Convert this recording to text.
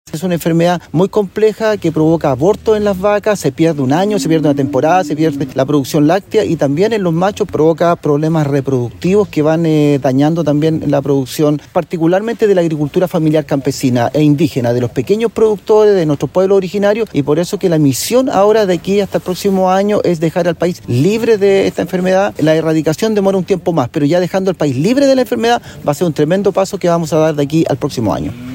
Es una enfermedad muy compleja que provoca abortos en las vacas, se pierde un año, se pierde una temporada, se pierde la producción láctea y también en los machos provoca problemas reproductivos que van dañando también la producción, particularmente de la agricultura familiar campesina e indígena, de los pequeños productores de nuestros pueblos originarios, y por eso que la misión ahora de aquí hasta el próximo año es dejar al país libre de esta enfermedad. La erradicación demora un tiempo más, pero ya dejando al país libre de la enfermedad va a ser un tremendo paso que vamos a dar de aquí al próximo año.